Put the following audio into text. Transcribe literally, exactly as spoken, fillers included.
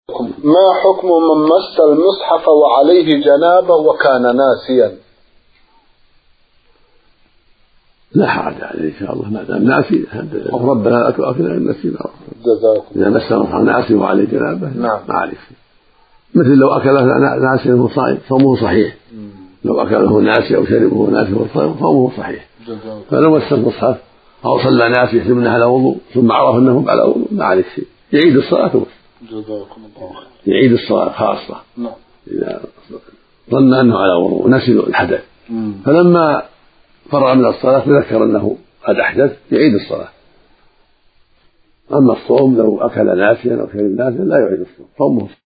ما حكم من مس المصحف وعليه جنابه وكان ناسيا؟ لا حرج عليه إن شاء الله ما دام ناسي. ربنا لا تؤاخذنا إن نسينا. إذا مس المصحف ناسي وعليه جنابه نعم ما عليه. مثل لو أكله ناسي وهو صائم صومه صحيح. لو أكله ناسي أو شربه ناسي وهو صائم صومه صحيح. فلو مس المصحف أو صلى ناسي ثم على وضوء ثم عرف أنه على وضوء ما عليه شيء، يعيد الصلاة بس. جزاكم الله خير. يعيد الصلاة خاصة. نعم. إذا ظن أنه على وضوء ونسي الحدث فلما فرغ من الصلاة تذكر أنه قد أحدث يعيد الصلاة. أما الصوم لو أكل ناسيا أو شرب ناسيا لا يعيد الصوم، صومه